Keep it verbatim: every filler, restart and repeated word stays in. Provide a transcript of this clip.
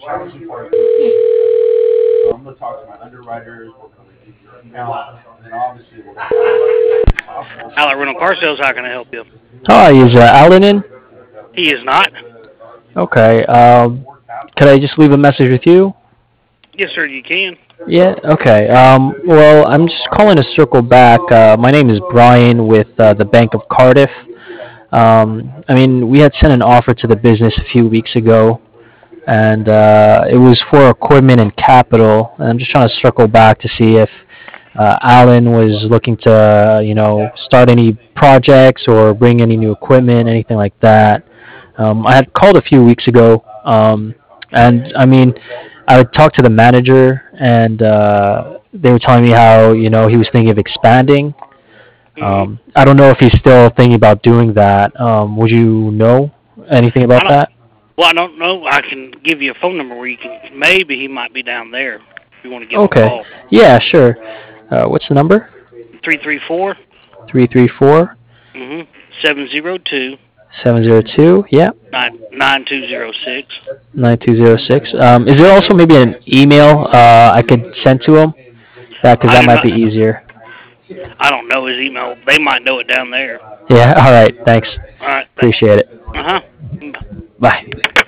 So I'm going to talk to my underwriters. We're going to review your account, and then obviously we're going to. Allied Rental Car Sales, how can I help you? Hi, is uh, Alan in? He is not. Okay. Um, can I just leave a message with you? Yes, sir, you can. Yeah. Okay. Um, well, I'm just calling to circle back. Uh, my name is Brian with uh, the Bank of Cardiff. Um, I mean, we had sent an offer to the business a few weeks ago, and uh, it was for equipment and capital. And I'm just trying to circle back to see if uh, Alan was looking to, you know, start any projects or bring any new equipment, anything like that. Um, I had called a few weeks ago, um, and I mean, I would talk to the manager, and uh, they were telling me how you know he was thinking of expanding. hmm Um, I don't know if he's still thinking about doing that. Um, would you know anything I about don't. that? Well, I don't know. I can give you a phone number where you can. Maybe he might be down there. If you want to give him a Okay. call. Yeah, sure. Uh, what's the number? Three three four. Three three four Mm-hmm. Seven zero two seven zero two. Yeah, nine nine two zero six. nine two zero six. Um, is there also maybe an email uh, I could send to him? That because I that do might not. be easier. I don't know his email. They might know it down there. Yeah. All right. Thanks. All right. Thanks. Appreciate it. Uh huh. Bye.